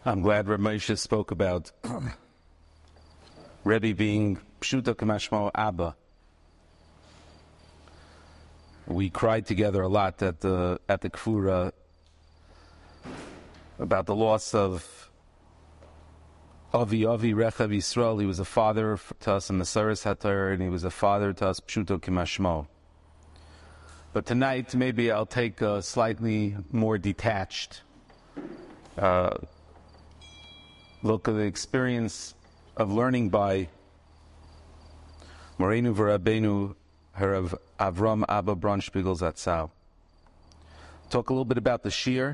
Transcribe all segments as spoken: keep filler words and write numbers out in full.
I'm glad Reb Moshe spoke about Rebbe being Pshuto K'mashmo Abba. We cried together a lot at the at the Kfura about the loss of Avi Avi Rechav Yisrael. He was a father to us in the Saras HaTorah, and he was a father to us Pshuto K'mashmo. But tonight, maybe I'll take a slightly more detached uh, look at the experience of learning by Moreinu V'Rabbeinu Harav Avram Abba Bronspiegel Zatzal. Talk a little bit about the Shir,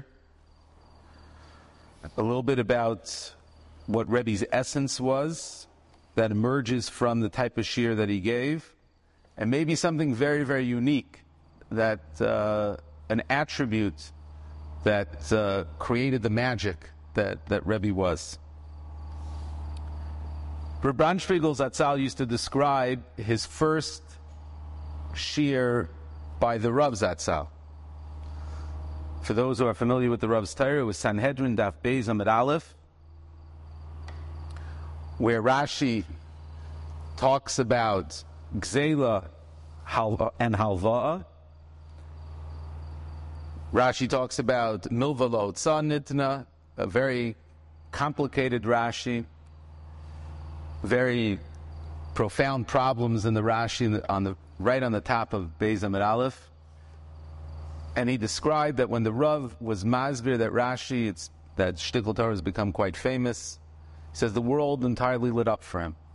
a little bit about what Rebbe's essence was that emerges from the type of Shir that he gave, and maybe something very, very unique, that uh, an attribute that uh, created the magic that, that Rebbe was. Reb Bronspiegel Zatzal used to describe his first Shir by the Rav Zatzal. For those who are familiar with the Rav's Torah, it was Sanhedrin Daf Beis Amud Aleph, where Rashi talks about Gzela and Halva'a. Rashi talks about Milva Lo Tzah Nitna, a very complicated Rashi, very profound problems in the Rashi on the right on the top of Beis Amud Aleph. And he described that when the Rav was masbir that Rashi, it's, that Shtickl Torah has become quite famous, he says the world entirely lit up for him.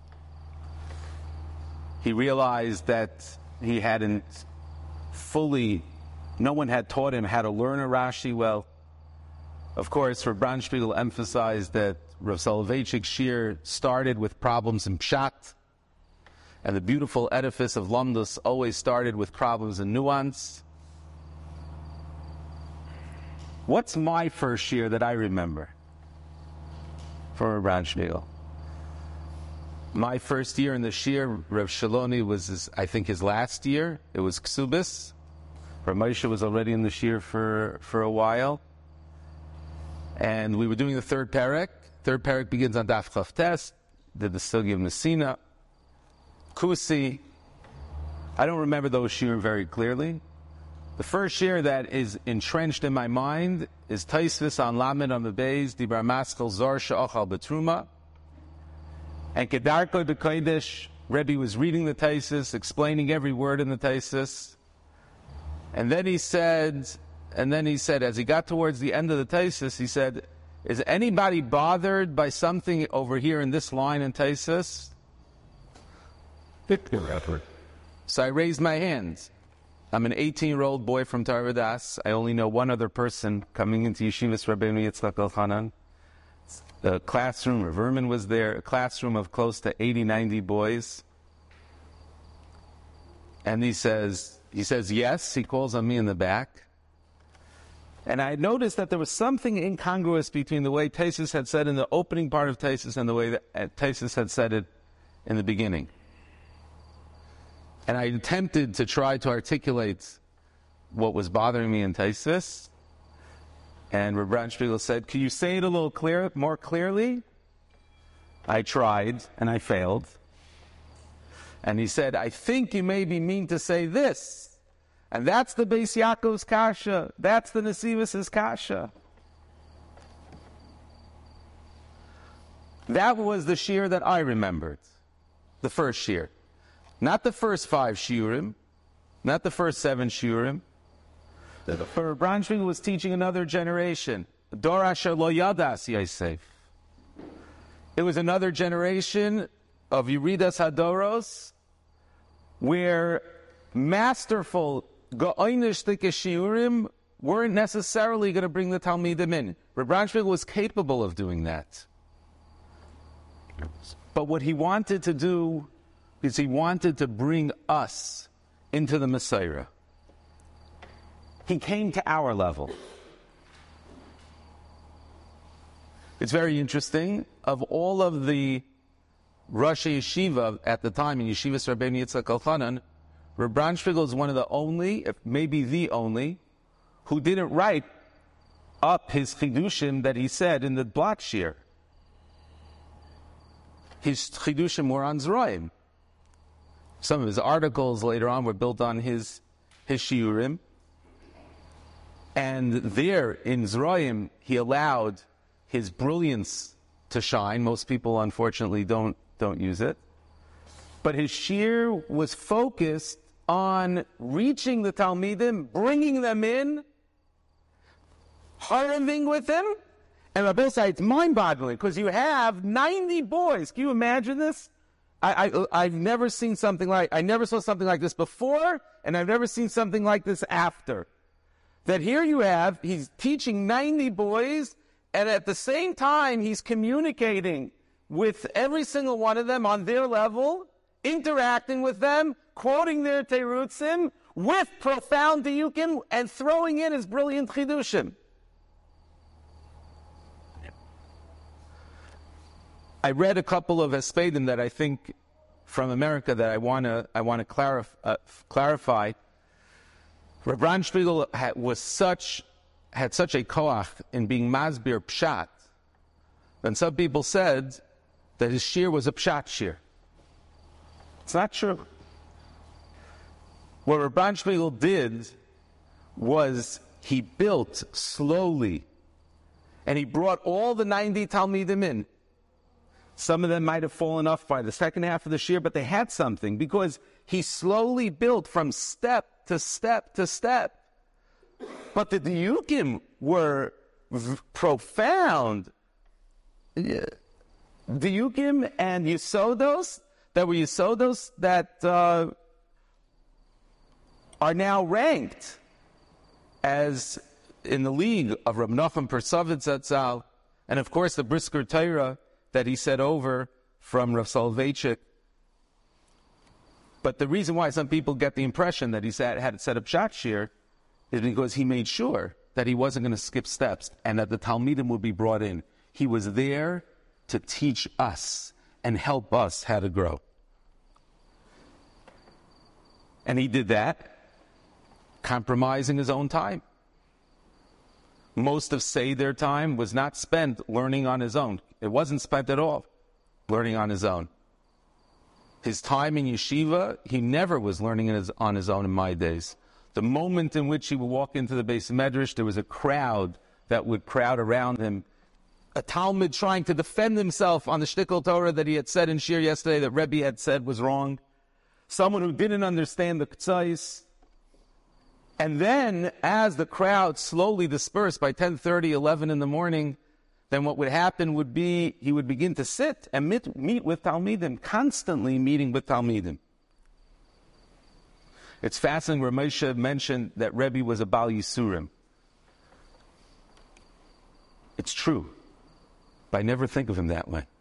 He realized that he hadn't fully, no one had taught him how to learn a Rashi well. Of course, Reb Bronspiegel emphasized that Rav Soloveitchik's Shir started with problems in Pshat, and the beautiful edifice of Lamdus always started with problems in nuance. What's my first Shir that I remember for Reb Bronspiegel? My first year in the Shir, Rav Shaloni was, his, I think, his last year. It was Ksubis. Rav Moshe was already in the Shir for, for a while. And we were doing the third parak. Third parak begins on Daf Chav Tes, did the Sugi of Messina, Kusi. I don't remember those Shir very clearly. The first Shir that is entrenched in my mind is Taisvis on Lamed on the Beis, Dibar Maskel Zor She'achal Betruma. And Kedarko de Kodesh, Rebbe was reading the Taisis, explaining every word in the Taisis. And then he said, and then he said, as he got towards the end of the Taisis, he said, is anybody bothered by something over here in this line in Taisis? So I raised my hands. I'm an eighteen-year-old boy from Torah Das. I only know one other person coming into Yeshivas Rabbeinu Yitzchak Elchanan. The classroom, Rav Verman was there, a classroom of close to eighty, ninety boys. And he says, he says, yes, he calls on me in the back. And I noticed that there was something incongruous between the way Taisus had said in the opening part of Taisus and the way that Taisus had said it in the beginning. And I attempted to try to articulate what was bothering me in Taisus. And Reb Bronspiegel said, can you say it a little clearer, more clearly? I tried, and I failed. And he said, I think you maybe mean to say this. And that's the Beis Yaakov's kasha. That's the Nesivos' kasha. That was the Shir that I remembered. The first Shir. Not the first five Shiurim. Not the first seven Shiurim. For Bronspiegel was teaching another generation. Dor Asher Lo Yadas Yosef. It was another generation of Yeridas Hadoros where masterful Ga'oinishtik Shiurim weren't necessarily going to bring the Talmidim in. Reb Bronspiegel was capable of doing that. But what he wanted to do is he wanted to bring us into the Messiah. He came to our level. It's very interesting. Of all of the Rosh Yeshiva at the time in Yeshivas Rabbeinu Yitzchak Elchanan, Reb Bronspiegel is one of the only, if maybe the only, who didn't write up his chidushim that he said in the block shir. His chidushim were on Zroim. Some of his articles later on were built on his his shiurim. And there in Zroim, he allowed his brilliance to shine. Most people, unfortunately, don't don't use it. But his shir was focused on reaching the Talmidim, bringing them in, harving with them. And Rabbi said, it's mind-boggling, because you have ninety boys. Can you imagine this? I, I, I've never seen something like, I never saw something like this before, and I've never seen something like this after. That here you have, he's teaching ninety boys, and at the same time, he's communicating with every single one of them on their level, interacting with them, quoting their terutzim, with profound diyukim, and throwing in his brilliant chidushim. I read a couple of Espedim that I think from America that I want to I want to clarif- uh, clarify. Rav Ran Shpigel had, was such had such a koach in being masbir pshat. Then some people said that his shir was a pshat shir. It's not true. What Rav Ran Shpigel did was he built slowly, and he brought all the ninety Talmidim in. Some of them might have fallen off by the second half of the shir, but they had something, because he slowly built from step to step to step. But the diyukim were v- profound. Diyukim and yisodos that were yisodos that uh, are now ranked as in the league of Rab Nachum Persovitz Zatzal, and of course the Brisker Torah that he said over from Rav Soloveitchik. But the reason why some people get the impression that he said, had set up Pshat Shir is because he made sure that he wasn't going to skip steps and that the Talmidim would be brought in. He was there to teach us and help us how to grow. And he did that, compromising his own time. Most of Seder time was not spent learning on his own. It wasn't spent at all learning on his own. His time in yeshiva, he never was learning on his, on his own in my days. The moment in which he would walk into the Beis Medrash, there was a crowd that would crowd around him. A Talmud trying to defend himself on the Shtickle Torah that he had said in Shir yesterday that Rebbe had said was wrong. Someone who didn't understand the K'tzais. And then, as the crowd slowly dispersed by ten thirty, eleven in the morning, then what would happen would be he would begin to sit and meet, meet with Talmidim, constantly meeting with Talmidim. It's fascinating, Ramesha mentioned that Rebbe was a Bal Yisurim. It's true, but I never think of him that way.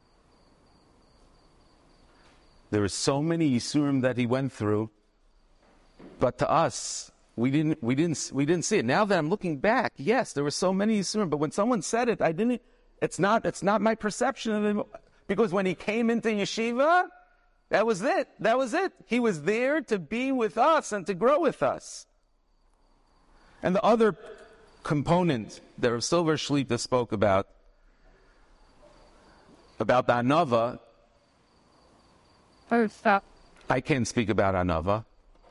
There are so many Yisurim that he went through, but to us, we didn't, we didn't, we didn't see it. Now that I'm looking back, yes, there were so many Yisurim, but when someone said it, I didn't. It's not, it's not my perception of him, because when he came into yeshiva, that was it. That was it. He was there to be with us and to grow with us. And the other component that Rav Silver Shlita spoke about, about the Anava, oh, stop. I can't speak about Anava.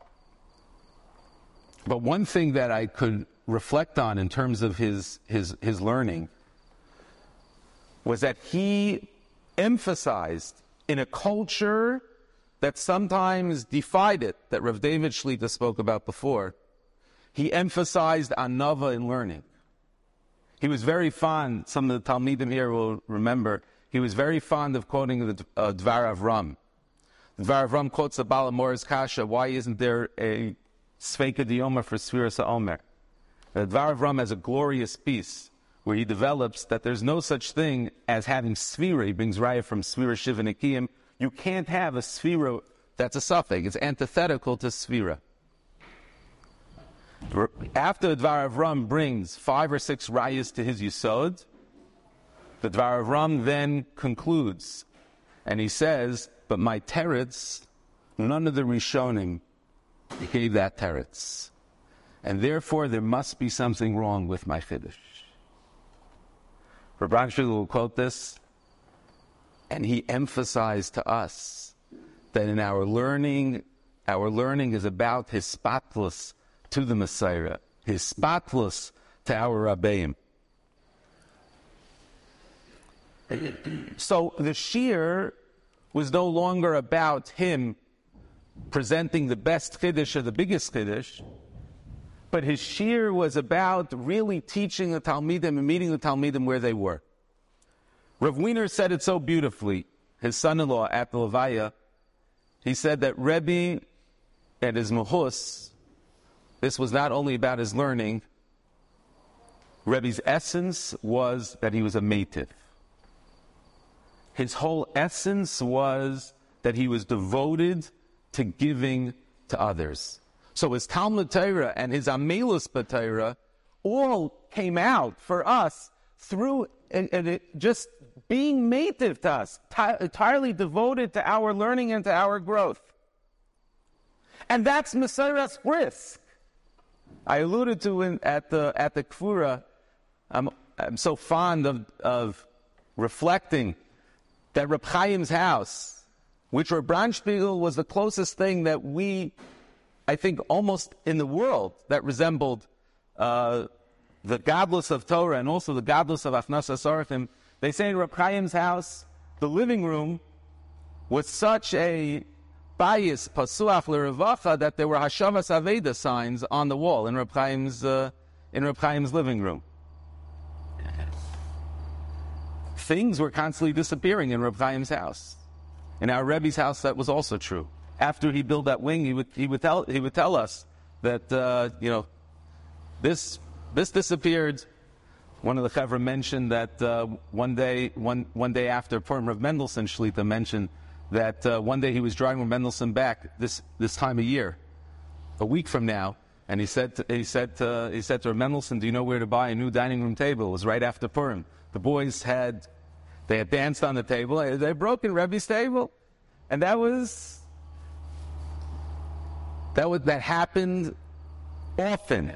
But one thing that I could reflect on in terms of his, his, his learning was that he emphasized in a culture that sometimes defied it, that Rav David Shlita spoke about before, he emphasized anava in learning. He was very fond, some of the Talmidim here will remember, he was very fond of quoting the uh, Dvar Avram. Dvar Avram quotes the Baal HaMor's Kasha, why isn't there a Sveika Diyoma for Sfiras HaOmer? The Dvar Avram has a glorious piece where he develops that there's no such thing as having Sfira. He brings Raya from Sfira Shiva Nikiyim. You can't have a Sfira that's a suffix. It's antithetical to Sfira. After the Dvar Avram brings five or six Rayas to his Yisod, the Dvar Avram then concludes, and he says, but my teretz, none of the Rishonim gave that teretz. And therefore there must be something wrong with my Chiddush. Rav Branchville will quote this, and he emphasized to us that in our learning, our learning is about his spotless to the Messiah, his spotless to our Rabbeim. So the shir was no longer about him presenting the best chiddush or the biggest chiddush, but his shir was about really teaching the Talmidim and meeting the Talmidim where they were. Rav Wiener said it so beautifully, his son-in-law at the Levaya. He said that Rebbe and his Mahus, this was not only about his learning, Rebbe's essence was that he was a meitiv. His whole essence was that he was devoted to giving to others. So his Talmud Torah and his Amelus B'Torah all came out for us through and, and it just being meitiv to us, t- entirely devoted to our learning and to our growth. And that's Mesiras Bris. I alluded to in, at the at the Kfura, I'm, I'm so fond of, of reflecting that Reb Chaim's house, which Reb Branchville was the closest thing that we, I think, almost in the world that resembled uh, the godless of Torah and also the godless of Achnasas Orchim. They say in Reb Chaim's house, the living room was such a bias, pasuach l'revacha, that there were Hashavas Aveda signs on the wall in Reb Chaim's, uh, in Reb Chaim's living room. Things were constantly disappearing in Reb Chaim's house. In our Rebbe's house, that was also true. After he built that wing, he would he would tell he would tell us that uh, you know this this disappeared. One of the Chevra mentioned that uh, one day one one day after Purim, Rav Mendelssohn Shlita mentioned that uh, one day he was driving Rav Mendelssohn back this this time of year, a week from now, and he said to, he said to, he said to Rav Mendelssohn, "Do you know where to buy a new dining room table?" It was right after Purim. The boys had they had danced on the table. They had broken Rebbe's table, and that was. That was, that happened often.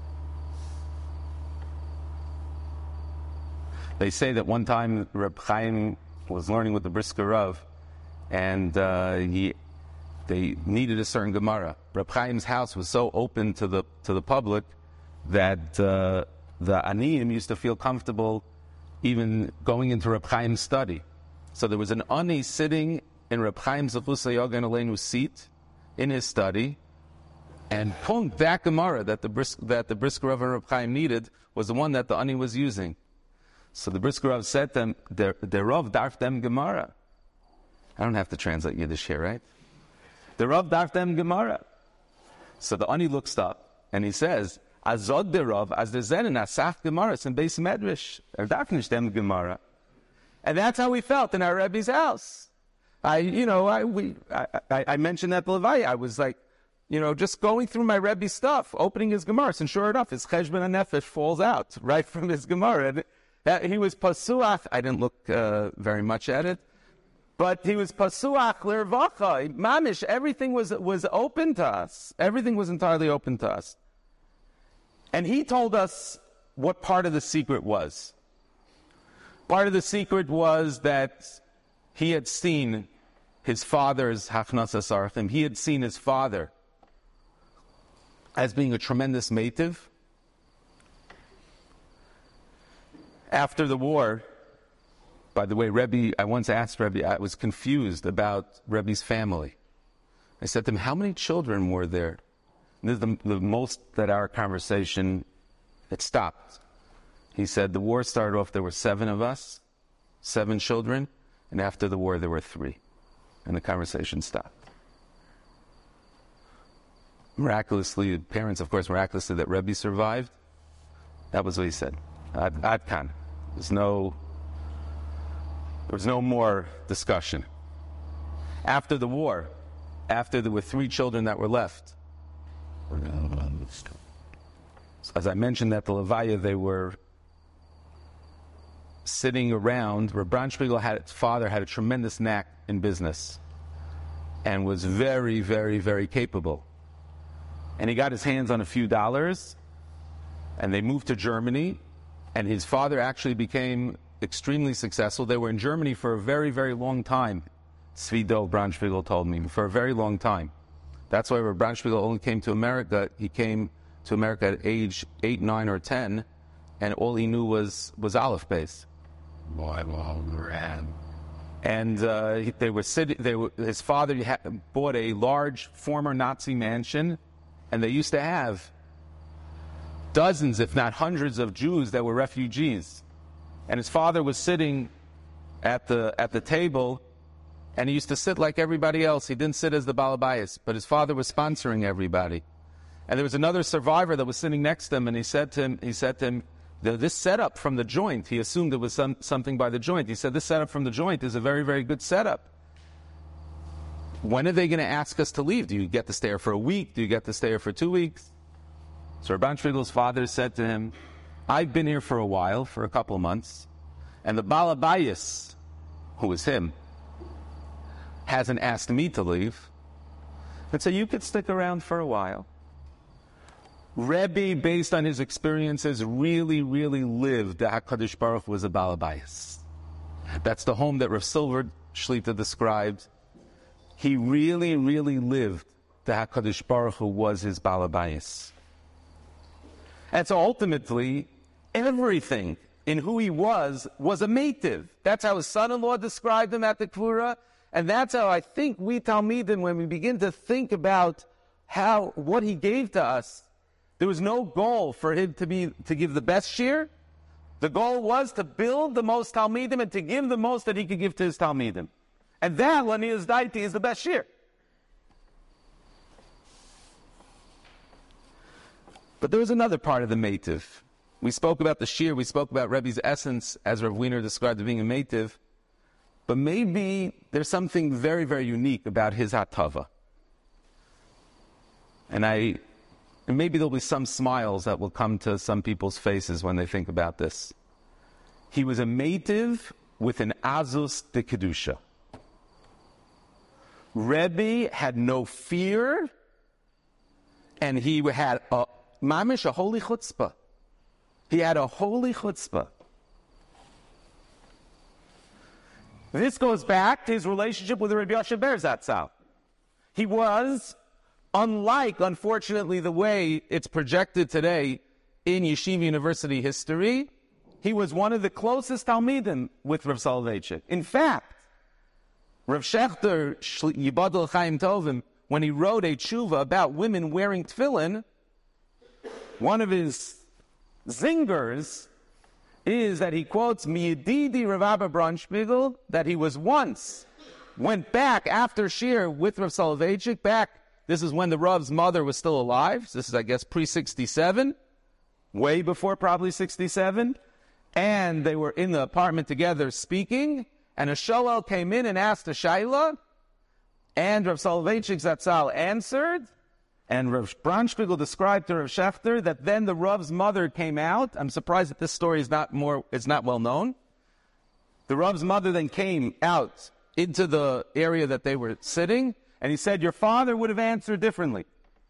They say that one time Reb Chaim was learning with the Brisker Rav, and uh, he they needed a certain Gemara. Reb Chaim's house was so open to the to the public that uh, the Aniyim used to feel comfortable even going into Reb Chaim's study. So there was an Ani sitting in Reb Chaim's Zechusei Yogan Aleinu seat in his study, and punkt, that Gemara that the Bris, that the Brisker Rav and Reb Chaim needed was the one that the Ani was using. So the Brisker Rav said to them, "The the Rav darf them Gemara." I don't have to translate Yiddish here, right? The Rav darf them Gemara. So the Ani looks up and he says, "Azod the Rav as the Zenen asach Gemara in Beis Medrash er darf nicht them Gemara." And that's how we felt in our Rebbe's house. I, you know, I we I, I, I mentioned that the Levaya. I was like, you know, just going through my Rebbe's stuff, opening his Gemara, and sure enough, his Cheshbon HaNefesh falls out right from his Gemara. And that, he was pasuach. I didn't look uh, very much at it, but he was pasuach l'rvacha. Mamish, everything was was open to us. Everything was entirely open to us. And he told us what part of the secret was. Part of the secret was that he had seen his father's Hachnasas Archim. He had seen his father as being a tremendous meitiv. After the war, by the way, Rebbe, I once asked Rebbe, I was confused about Rebbe's family. I said to him, "How many children were there?" And this is the, the most that our conversation had stopped. He said, "The war started off, there were seven of us, seven children, and after the war there were three." And the conversation stopped. Miraculously, parents, of course, miraculously that Rebbe survived. That was what he said. Ad, ad kan. There's no, there was no more discussion. After the war, after there were three children that were left, as I mentioned at the Levaya, they were sitting around. Reb Branchville had, his father had a tremendous knack in business and was very, very, very capable. And he got his hands on a few dollars, and they moved to Germany, and his father actually became extremely successful. They were in Germany for a very, very long time. Zvi Dov Braunspiegel told me, for a very long time. That's why when Braunspiegel only came to America, he came to America at age eight, nine, or ten, and all he knew was, was Aleph Beis. Boy, well, grand. And uh, they were sitting. They were, his father had bought a large former Nazi mansion, and they used to have dozens, if not hundreds, of Jews that were refugees. And his father was sitting at the at the table, and he used to sit like everybody else. He didn't sit as the Balabayas, but his father was sponsoring everybody. And there was another survivor that was sitting next to him, and he said to him, he said to him, this setup from the joint, he assumed it was some, something by the joint. He said, this setup from the joint is a very, very good setup. When are they going to ask us to leave? Do you get to stay here for a week? Do you get to stay here for two weeks? So Rabban Shvigel's father said to him, I've been here for a while, for a couple of months, and the Balabayas, who is him, hasn't asked me to leave. And so you could stick around for a while. Rebbe, based on his experiences, really, really lived that HaKadosh Baruch Hu was a Balabayas. That's the home that Rav Silver Shlita described. He really, really lived that HaKadosh Baruch Hu was his Balabayas. And so ultimately, everything in who he was was a meitiv. That's how his son-in-law described him at the Kvura, and that's how I think we Talmidim, when we begin to think about how what he gave to us, there was no goal for him to be to give the best shir. The goal was to build the most Talmidim and to give the most that he could give to his Talmidim. And that, Lanias Daiti, is the best shir. But there was another part of the meitiv. We spoke about the shir, we spoke about Rebbe's essence, as Rav Wiener described it being a meitiv. But maybe there's something very, very unique about his hatava. And I... And maybe there'll be some smiles that will come to some people's faces when they think about this. He was a meitiv with an azus de kedusha. Rebbe had no fear, and he had a mamish, a holy chutzpah. He had a holy chutzpah. This goes back to his relationship with Rabbi Yoshe Ber Zatzal. He was, unlike, unfortunately, the way it's projected today in Yeshiva University history, he was one of the closest Talmidim with Rav Soloveitchik. In fact, Rav Shechter, Yibadel Chaim Tovim, when he wrote a tshuva about women wearing tefillin, one of his zingers is that he quotes Miyadidi Rav Abba Braunspiegel, that he was once, went back after Shir with Rav Soloveitchik, back. This is when the Rav's mother was still alive. This is, I guess, pre sixty-seven, way before probably sixty-seven. And they were in the apartment together speaking, and a sholel came in and asked a shaila, and Rav Soloveitchik Zatzal answered, and Rav Braunspiegel described to Rav Shechter that then the Rav's mother came out. I'm surprised that this story is not more, is not well known. The Rav's mother then came out into the area that they were sitting, and he said, your father would have answered differently.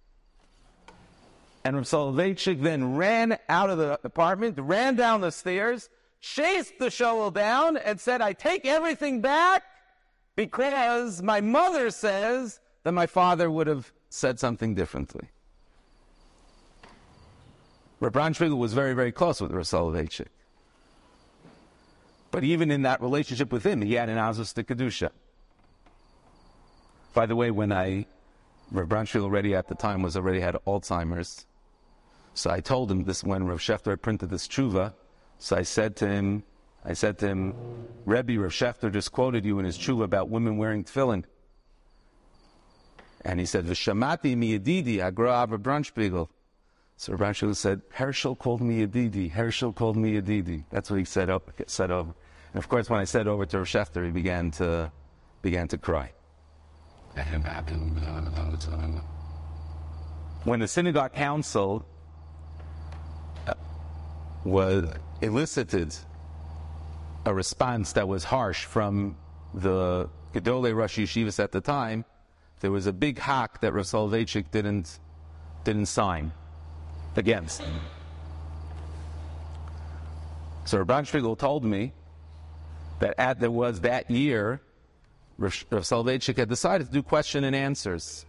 And Rav Soloveitchik then ran out of the apartment, ran down the stairs, chased the shovel down, and said, I take everything back because my mother says that my father would have said something differently. Rav Braunspiegel was very, very close with Rav Soloveitchik. But even in that relationship with him, he had an azus de kedusha. By the way, when I, Rav Braunspiegel already at the time was already had Alzheimer's, so I told him this when Rav Shechter had printed this tshuva. So I said to him, I said to him, Rebbe, Rav Shechter just quoted you in his tshuva about women wearing tefillin. And he said, V'shamati miyadidi agra Rav Braunspiegel. So Rav Braunspiegel said, Herschel called me Yadidi. Herschel called me Yadidi. That's what he said, up, said over. And of course, when I said over to Rav Shechter, he began to began to cry. When the synagogue council was elicited a response that was harsh from the Gedolei Rosh Yeshivas at the time, there was a big hak that Rav Soloveitchik didn't didn't sign against. So Rav Braunspiegel told me that at, there was that year, Rav Soloveitchik had decided to do question and answers.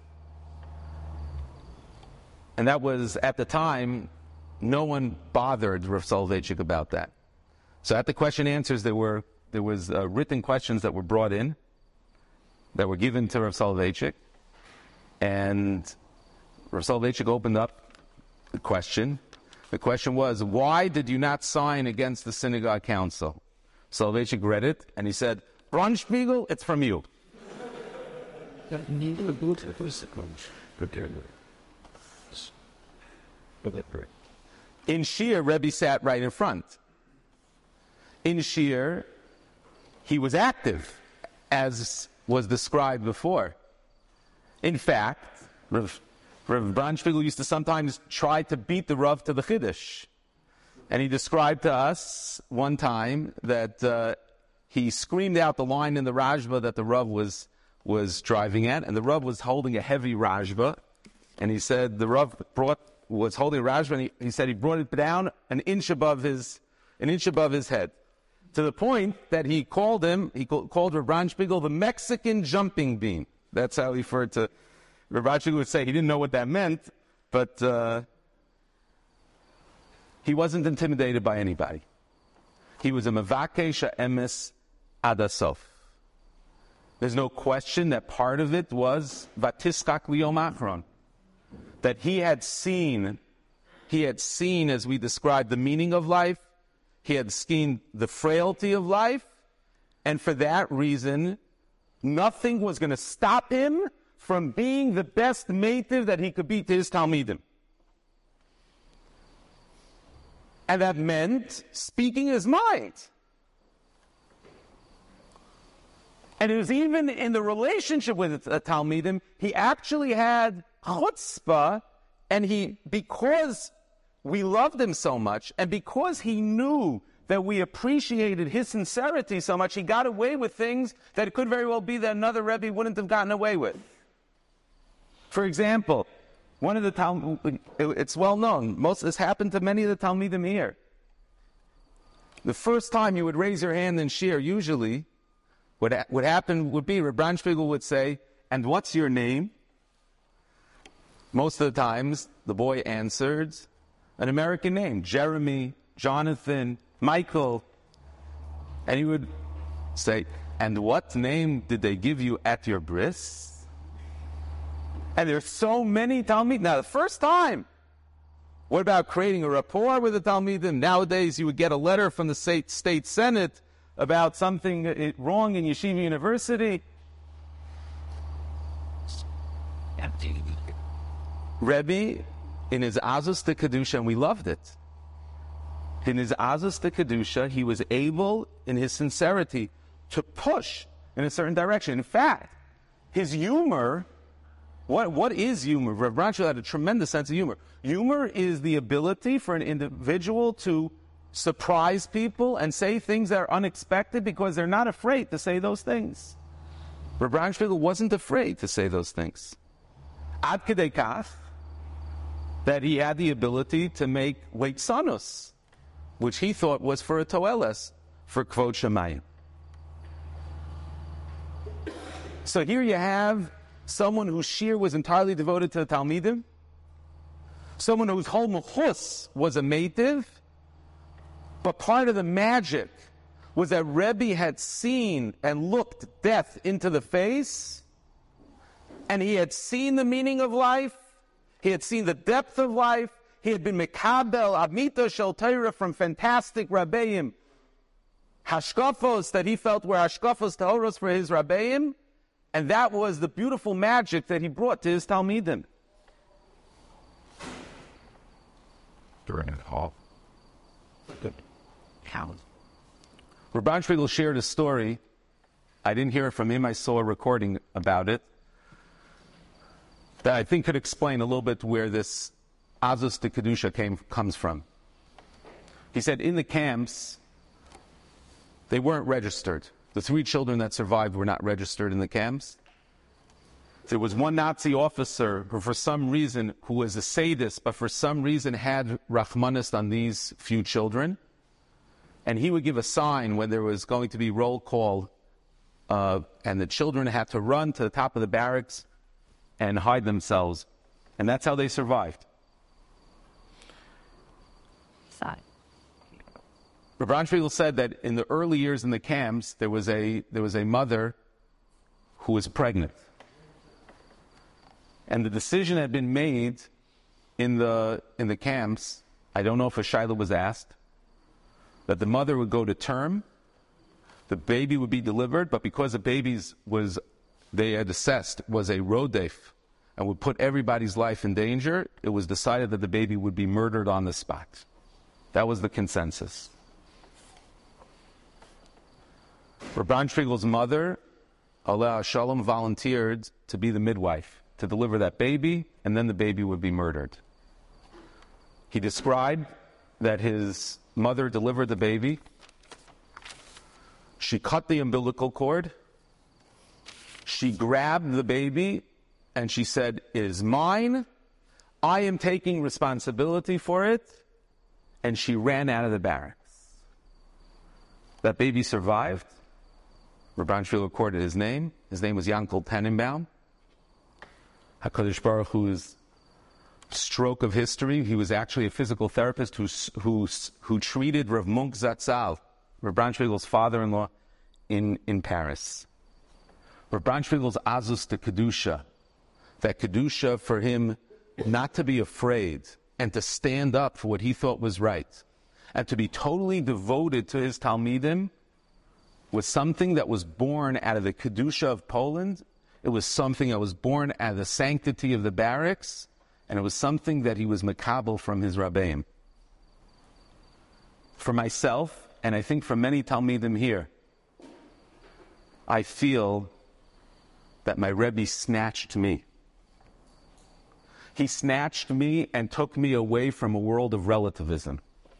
And that was, at the time, no one bothered Rav Soloveitchik about that. So at the question and answers, there were there was uh, written questions that were brought in, that were given to Rav Soloveitchik, and Rav Soloveitchik opened up the question. The question was, why did you not sign against the synagogue council? Soloveitchik read it, and he said, Braunspiegel, it's from you. In Shir, Rebbe sat right in front. In Shir, he was active, as was described before. In fact, Rav, Rav Braunspiegel used to sometimes try to beat the Rav to the Chiddush. And he described to us one time that uh, he screamed out the line in the Rashba that the Rav was, was driving at, and the Rav was holding a heavy Rashba, and he said the Rav brought, was holding a Rashba, and he, he said he brought it down an inch above his, an inch above his head, to the point that he called him, he called, called Rav Braunspiegel the Mexican jumping bean. That's how he referred to. Rav Braunspiegel would say he didn't know what that meant, but uh, he wasn't intimidated by anybody. He was a Mevakesh Emes Adasof. There's no question that part of it was Vatiskak Liyom Achron, that he had seen, he had seen, as we described, the meaning of life. He had seen the frailty of life, and for that reason, nothing was going to stop him from being the best meitiv that he could be to his Talmidim. And that meant speaking his mind. And it was even in the relationship with the Talmidim, he actually had chutzpah, and he, because we loved him so much, and because he knew that we appreciated his sincerity so much, he got away with things that it could very well be that another Rebbe wouldn't have gotten away with. For example, one of the Talmud, it's well known, most this happened to many of the Talmidim here. The first time you would raise your hand in Shir, usually, what ha- what happened would be, Rav Braunspiegel would say, and what's your name? Most of the times, the boy answered an American name, Jeremy, Jonathan, Michael. And he would say, and what name did they give you at your bris? And there's so many Talmidim. Now, the first time, what about creating a rapport with the Talmidim? Nowadays, you would get a letter from the state, state Senate about something wrong in Yeshiva University. Rebbe, in his Azus de Kedusha, and we loved it, in his Azus de Kedusha, he was able, in his sincerity, to push in a certain direction. In fact, his humor, what, what is humor? Rav Braunspiegel had a tremendous sense of humor. Humor is the ability for an individual to surprise people and say things that are unexpected because they're not afraid to say those things. Rav Braunspiegel wasn't afraid to say those things. Ad kedei kach, that he had the ability to make leitzanos, which he thought was for a toeles, for kvod shemayim. So here you have someone whose shir was entirely devoted to the Talmidim, someone whose whole mechus was a meitiv, but part of the magic was that Rebbe had seen and looked death into the face, and he had seen the meaning of life, he had seen the depth of life, he had been mekabel amita shel Torah from fantastic rabbeim, hashkafos that he felt were hashkafos taoros for his rabbeim, and that was the beautiful magic that he brought to his Talmidim. During it all. Rav Braunspiegel shared a story. I didn't hear it from him. I saw a recording about it that I think could explain a little bit where this Azus de Kedusha came, comes from. He said in the camps, they weren't registered. The three children that survived were not registered in the camps. There was one Nazi officer who, for some reason, who was a sadist, but for some reason had Rahmanis on these few children. And he would give a sign when there was going to be roll call, uh, and the children had to run to the top of the barracks and hide themselves. And that's how they survived. Side. Rav Braunschweigel said that in the early years in the camps, there was a there was a mother who was pregnant. And the decision had been made in the in the camps, I don't know if a shayla was asked, that the mother would go to term, the baby would be delivered, but because the baby's was, they had assessed, was a rodef, and would put everybody's life in danger, it was decided that the baby would be murdered on the spot. That was the consensus. Rav Braunschweigel's mother, Aleh Shalom, volunteered to be the midwife, to deliver that baby, and then the baby would be murdered. He described that his mother delivered the baby. She cut the umbilical cord. She grabbed the baby, and she said, "It is mine. I am taking responsibility for it." And she ran out of the barracks. That baby survived. Rav Braunschweigel recorded his name. His name was Yankel Tenenbaum. HaKadosh Baruch Hu's stroke of history. He was actually a physical therapist who who who treated Rav Munk Zatzal, Rav Braunschweigel's father-in-law, in in Paris. Rav Braunschweigel's azus de kedusha, that kedusha for him not to be afraid and to stand up for what he thought was right, and to be totally devoted to his talmidim, was something that was born out of the kedusha of Poland. It was something that was born out of the sanctity of the barracks, and it was something that he was makabel from his rabbeim. For myself, and I think for many talmidim here, I feel that my Rebbe snatched me. He snatched me and took me away from a world of relativism.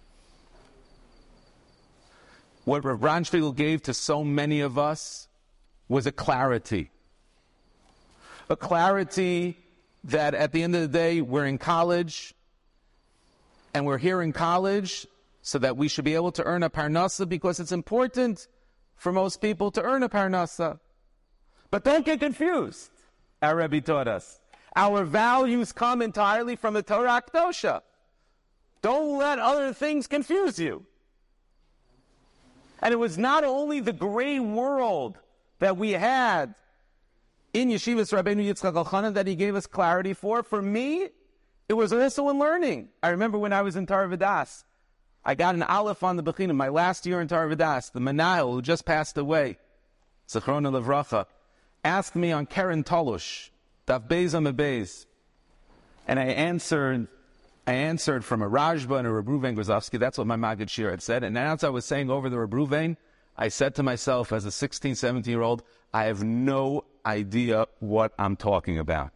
What Rav Braunschweigel gave to so many of us was a clarity. A clarity that at the end of the day, we're in college, and we're here in college so that we should be able to earn a parnasa, because it's important for most people to earn a parnasa. But don't get confused, our Rebbe taught us. Our values come entirely from the Torah Kedosha. Don't let other things confuse you. And it was not only the gray world that we had in Yeshivas Rabbeinu Yitzchak Elchanan that he gave us clarity for. For me, it was also in learning. I remember when I was in Torah V'das, I got an Aleph on the Bechina, my last year in Torah V'das. The Manahel, who just passed away, Zechrona Levracha, asked me on Keren Tolush, Daf Beis Amud Beis, and I answered, I answered from a Rajba and a Reb Ruvain Grozovsky. That's what my Maggid Shir had said. And as I was saying over the Reb Ruvain, I said to myself as a sixteen, seventeen-year-old, I have no idea what I'm talking about.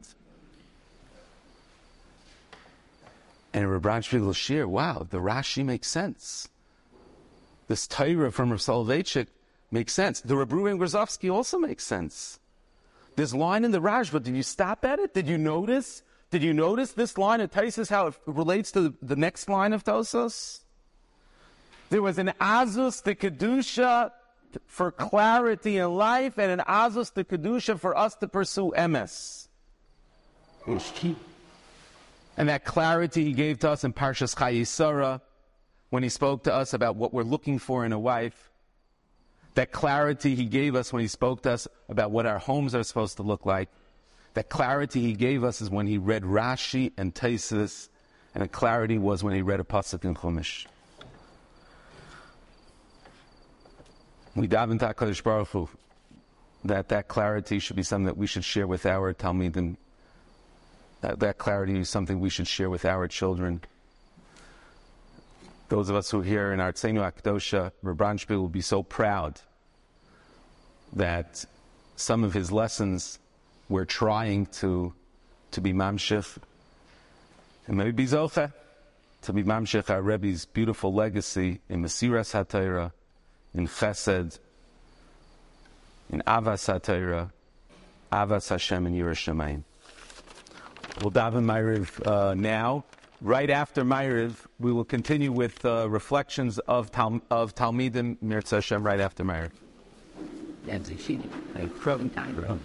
And Reb Braunschweigel Shir, wow, the Rashi makes sense. This Torah from Rav Soloveitchik makes sense. The Reb Ruvain Grozovsky also makes sense. This line in the Rajba, did you stop at it? Did you notice? Did you notice this line of Taisus, how it relates to the, the next line of Tosos? There was an Azus de Kedusha for clarity in life, and an Azus de Kedusha for us to pursue M S. And that clarity he gave to us in Parshas Chayei when he spoke to us about what we're looking for in a wife. That clarity he gave us when he spoke to us about what our homes are supposed to look like. That clarity he gave us is when he read Rashi and Taisus, and the clarity was when he read a pasuk in Chumash. We daven to HaKadosh Baruch Hu that that clarity should be something that we should share with our Talmidim. That, that clarity is something we should share with our children. Those of us who are here in our Tzenu HaKadosha, Rav Braunschweigel will be so proud that some of his lessons we're trying to to be mamshich, and maybe be zocheh, to be mamshich our Rebbe's beautiful legacy in Mesiras HaTorah, in Chesed, in Avas HaTorah, Avas Hashem, and Yiras Shamayim. We'll daven Ma'ariv uh, now. right after Ma'ariv, we will continue with uh, reflections of Tal- of Talmidim Mirza Hashem right after Ma'ariv. That's a shitty. Like, from time.